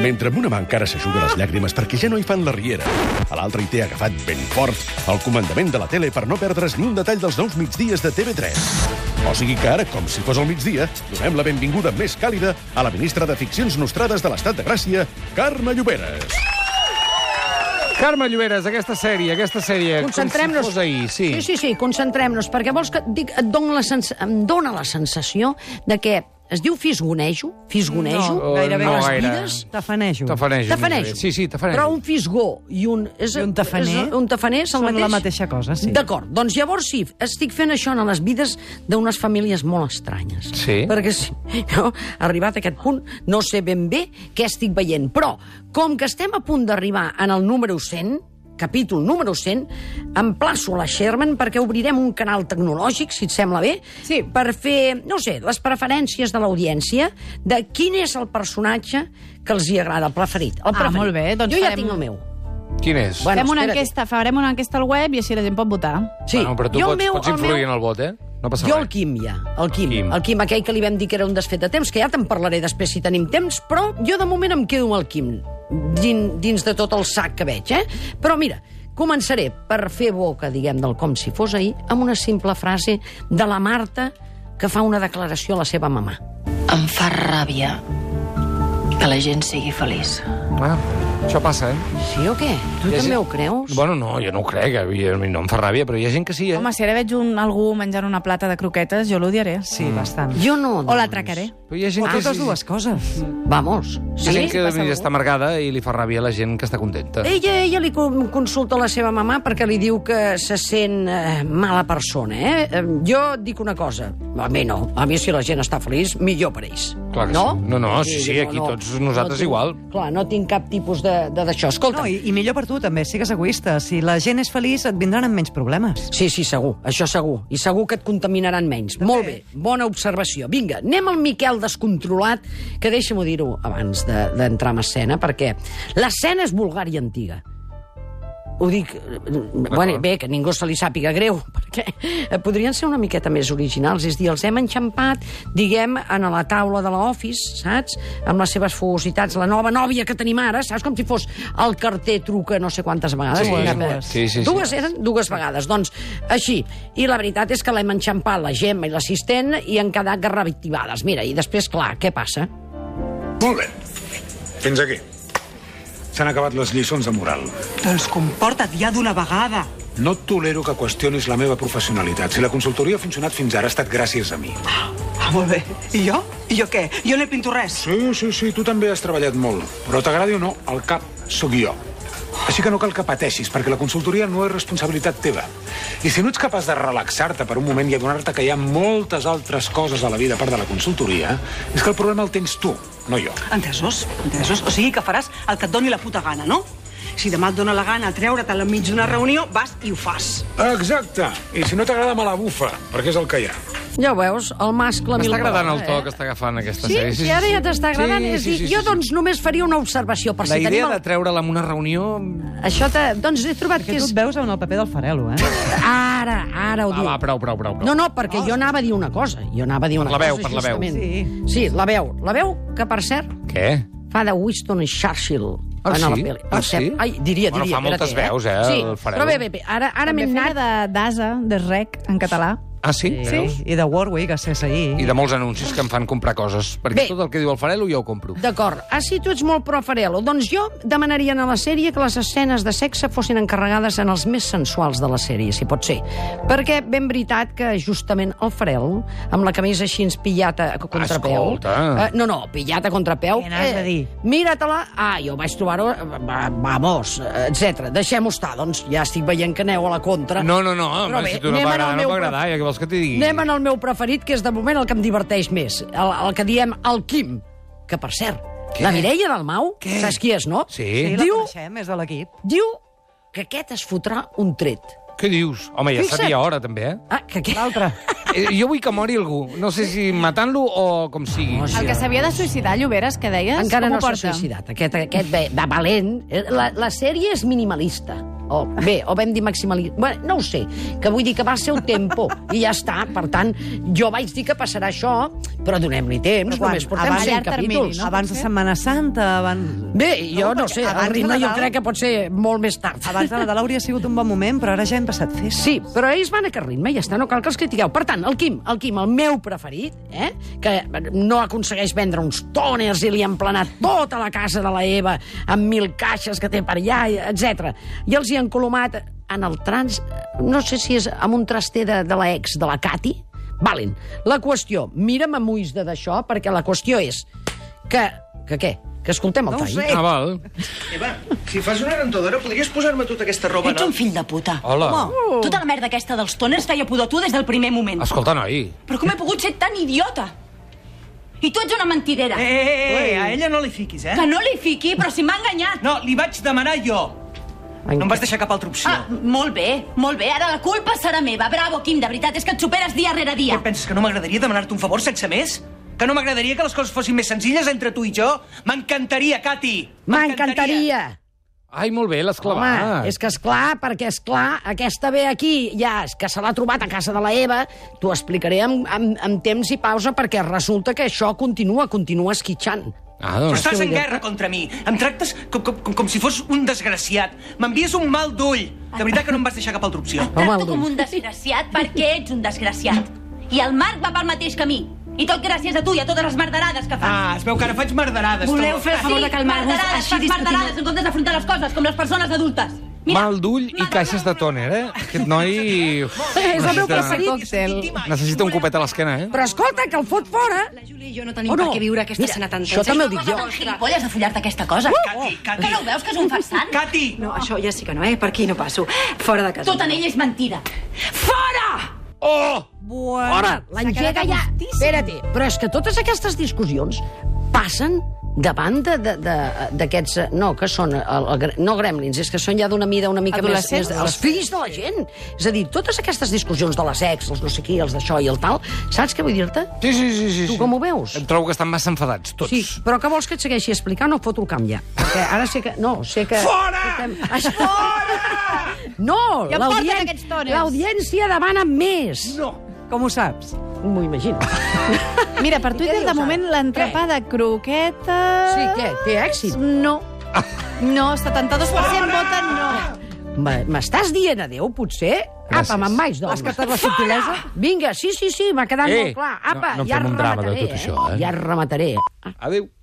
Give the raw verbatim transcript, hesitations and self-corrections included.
Mentre amb una mà encara s'aixuga les llàgrimes perquè ja no hi fan la riera, a l'altra hi té agafat ben fort el comandament de la tele per no perdre's ni un detall dels nous migdies de T V tres. O sigui que ara, com si fos el migdia, donem la benvinguda més càlida a la ministra de Ficcions Nostrades de l'Estat de Gràcia, Carme Lloberes. Carme Lloberes, aquesta sèrie, aquesta sèrie... Concentrem-nos. Com si fos ahir, sí. Sí, sí, sí, concentrem-nos, perquè vols que dic, et dona la sens... em dona la sensació de que es diu fisgonejo, fisgonejo, No, gairebé no les gaire. vides. Tafanejo. Tafanejo. Tafanejo. Sí, sí, tafanejo. Però un fisgó i un... És, I un tafaner és, un tafaner és el són mateix? la mateixa cosa, sí. D'acord, doncs llavors sí, estic fent això en les vides d'unes famílies molt estranyes. Sí? Perquè sí, no? Arribat a aquest punt, no sé ben bé què estic veient. Però, com que estem a punt d'arribar en el número cent, capítol número cent, emplaço la Sherman perquè obrirem un canal tecnològic, si et sembla bé, Sí. per fer, no sé, les preferències de l'audiència de quin és el personatge que els hi agrada, el preferit. El Ah, preferit. molt bé, doncs jo ja farem- tinc el meu. Quin és? Bueno, Fem una espera't. enquesta, farem una enquesta al web i així la gent pot votar. Sí, Bueno, però tu jo el pots, meu, pots el influir meu... en el vot, eh? No passa Jo res. el Quim, ja. El Quim. Quim. El Quim, aquell que li vam dir que era un desfet de temps, que ja te'n parlaré després si tenim temps, però jo de moment em quedo amb el Quim, dins, dins de tot el sac que veig, eh? Però mira, començaré per fer boca, diguem, del com si fos ahir, amb una simple frase de la Marta que fa una declaració a la seva mamà. Em fa ràbia que la gent sigui feliç. Ah, això passa, eh? Sí o què? Tu Hi ha també gent- ho creus? Bueno, no, jo no ho crec, a mi, a mi no em fa ràbia, però hi ha gent que sí, eh? Home, si ara veig un, algú menjant una plata de croquetes, jo l'odiaré. Sí, bastant. Jo no, O doncs. l'atracaré. Però hi ha gent O que totes sí. dues coses. Vamos. Hi ha gent que passa està amargada i li fa ràbia a la gent que està contenta. Ella, ella li con- consulta a la seva mamà perquè li diu que se sent eh, mala persona, eh? Eh, Jo dic una cosa, a mi no, a mi si la gent està feliç, millor per ells. Clar que no? sí. No, no, sí, sí, aquí tots nosaltres tinc, igual. Clar, no tinc cap tipus de de- d'això. Escolta, No, i, I millor per tu, també, sigues egoista. Si la gent és feliç, et vindran amb menys problemes. sí, sí, segur, això segur. I segur que et contaminaran menys. Molt bé, bona observació. Vinga, anem al Miquel descontrolat, que deixa'm dir-ho abans de- d'entrar en escena, perquè l'escena és vulgar i antiga. Ho dic, eh, bueno, bé, que ningú se li sàpiga greu, perquè eh, podrien ser una miqueta més originals, és a dir, els hem enxampat, diguem, en la taula de l'Office, saps? Amb les seves fogositats, la nova nòvia que tenim ara, saps? Com si fos el carter truca no sé quantes vegades. Sí, Diguem, dues. Sí, sí, sí. Dues eren dues vegades, doncs, així. I la veritat és que l'hem enxampat la Gemma i l'assistent i han quedat garravictivades. Mira, i després, clar, què passa? Molt bé. Fins aquí. S'han acabat les lliçons de moral. Doncs comporta't ja d'una vegada. No tolero que qüestionis la meva professionalitat. Si la consultoria ha funcionat fins ara ha estat gràcies a mi. Ah, molt bé. I jo? I jo què? Jo no he pinto res. Sí, sí, sí, tu també has treballat molt. Però t'agradi o no, el cap sóc jo. Així que no cal que pateixis, perquè la consultoria no és responsabilitat teva. I si no ets capaç de relaxar-te per un moment i adonar-te que hi ha moltes altres coses a la vida a part de la consultoria, és que el problema el tens tu, no jo. Entesos? Entesos? O sigui que faràs el que et doni la puta gana, no? Si demà et dona la gana treure't enmig d'una reunió, vas i ho fas. Exacte. I si no t'agrada, me la bufa, perquè és el que hi ha. Ja ho veus, el mascle... M'està mil agradant el vegades, to eh? que està agafant aquesta Sí, sèrie. sí, ara ja t'està agradant. Sí, és sí, dir, sí, jo, sí, doncs, només faria una observació. Per La si idea tenim de el... treure-la en una reunió... Això te... Doncs he trobat Que que tu és... et veus en el paper del Farelo, eh? Ara, ara ho Va, diu. va, prou, prou, prou. prou. No, no, perquè jo anava a dir una cosa. Jo anava a dir una la veu, cosa, per la veu. justament. Sí. Sí, la veu. La veu que, per cert, Què? fa de Winston Churchill. Ah, en la sí? pel·li. Ah, Per cert, sí? Ai, diria, Bueno, diria. fa moltes espera't, veus, eh, Sí, el Farelo. però bé, bé, bé. Ara, ara També m'he feia anat... de d'Asa, de Rec, en català. Ah, sí? Veus? I de Warwick, a C S I. I de molts anuncis que em fan comprar coses. Perquè Bé. tot el que diu el Farelo ja ho compro. D'acord. Ah, sí, tu ets molt pro Farelo. Doncs jo demanaria a la sèrie que les escenes de sexe fossin encarregades en els més sensuals de la sèrie, si pot ser. Perquè ben veritat que justament el Farel, amb la camisa així pillat a contrapeu... Escolta. Eh, no, no, pillat a contrapeu... Què n'has de dir? Mira-te-la... Ah, jo vaig trobar-ho... va- Vamos, etcètera. Deixem-ho estar, doncs ja estic veient que aneu a la contra. No, no, no, Però home, bé, si tu no anem m'agrada, al no meu m'agrada, ja què vols que t'hi digui? Anem en el meu preferit, que és de moment el que em diverteix més. El, el que diem el Quim. Que, per cert, Què? la Mireia Dalmau, Què? saps qui és, no? Sí. Sí, la Diu- coneixem, és de l'equip. Diu que aquest es fotrà un tret. Què dius? Home, ja Fixa't. seria hora, també, eh? Ah, que què? L'altre. Eh, Jo vull que mori algú. No sé si matant-lo o com sigui. No, sí. El que s'havia de suïcidar, Lloberes, que deies, Encara com no ho s'ha porta? suïcidat. Aquest, aquest de, de valent. La, la sèrie és minimalista. o bé, o vam dir maximalitzar... Bueno, no ho sé, que vull dir que va ser el tempo, i ja està. Per tant, jo vaig dir que passarà això, però donem-li temps, Quan? només portem Abans- cent llarg termini, capítols. no? Abans de Setmana Santa, abans... Bé, jo no, perquè sé, abans el de ritme jo Nadal- crec que pot ser molt més tard. Abans de Nadal hauria sigut un bon moment, però ara ja hem passat fes. Sí, però ells van a aquest ritme i ja està, no cal que els critiqueu. Per tant, el Quim, el Quim, el meu preferit, eh, que no aconsegueix vendre uns tòners i li han planat tota la casa de la Eva amb mil caixes que té per allà, etcètera. I els hi han colomat en el trans... No sé si és amb un traster de, de la ex, de la Cati. Valen. La qüestió, mira'm amb ulls de d'això, perquè la qüestió és que... Que què? Que escoltem el No ho tall? sé. Ah, val. Eva, si fas una rentadora, podries posar-me tota aquesta roba, Ets no? un fill de puta. Hola. Tota la merda aquesta dels tòners feia pudor a tu des del primer moment. Escolta, noi. Però com he pogut ser tan idiota? I tu ets una mentidera. Eh, eh, eh, a ella no li fiquis, eh? Que no li fiqui, però si m'ha enganyat. No, li vaig demanar jo. No em vas deixar cap altra opció. Ah, molt bé, molt bé. Ara la culpa serà meva. Bravo, Quim, de veritat, és que et superes dia rere dia. Què penses, que no m'agradaria demanar-te un favor sense més? Que no m'agradaria que les coses fossin més senzilles entre tu i jo? M'encantaria, Cati! M'encantaria! Ai, molt bé, l'has Home, clavat. és que és clar, perquè és clar, aquesta ve aquí, ja, és que se l'ha trobat a casa de la Eva, t'ho explicaré amb, amb, amb temps i pausa, perquè resulta que això continua, continua esquitxant. Ah, Però doncs... estàs en guerra contra mi. Em tractes com, com, com, com si fos un desgraciat. M'envies un mal d'ull. De veritat que no em vas deixar cap altra opció. Et tracto com un desgraciat perquè ets un desgraciat. I el Marc va pel mateix camí. I tot gràcies a tu i a totes les merderades que fas. Ah, es veu que ara faig merderades. Voleu tu. fer el favor de calmar-vos? merderades, Així fas discutim. merderades en comptes d'afrontar les coses com les persones adultes. Mal d'ull i caixes de tòner, eh? Aquest noi... Uf, És el meu necessita- preferit. Còctel. Necessita un copet a l'esquena, eh? Però escolta, que el fot fora... La Júlia i jo no tenim O no? per què viure aquesta Mira, escena tan això tensa. també ho dic jo. Tan gilipolles de follar-te aquesta cosa. Cati, Cati. Que no ho veus que és un farsant? Cati! No, això ja sí que no, eh? Per aquí no passo. Fora de casa. Tot en ell és mentida. Fora! Oh! Fora! L'engega ja... Espera't, però és que totes aquestes discussions passen davant de- de- de- d'aquests... No, que són... El, el, no gremlins, és que són ja d'una mida una mica més... Adolescents? més els fills de la gent. És a dir, totes aquestes discussions de les ex, els no sé qui, els d'això i el tal, saps què vull dir-te? Sí, sí, sí, sí. Tu sí. com ho veus? Em trobo que estan massa enfadats, tots. Sí, però què vols que et segueixi explicant o foto el camp ja? Perquè ara sé que... No, sé que... Fora! Això... No, Ja em porten l'audien- aquests tòners. l'audiència demana més. No. Com ho saps? M'ho imagino. Mira, per I què Twitter, dius, de ara? moment, l'entrepà de croquetes... Sí, què? Té èxit? No. No, setanta-dos per cent voten no. M- M'estàs dient adéu, potser? Gràcies. Apa, me'n vaig, doncs. Has captat la subtilesa? Vinga, sí, sí, sí, m'ha quedat Eh, molt clar. Apa, no- no ja fem un drama de remataré, tot això, eh? Ja remataré. Adéu.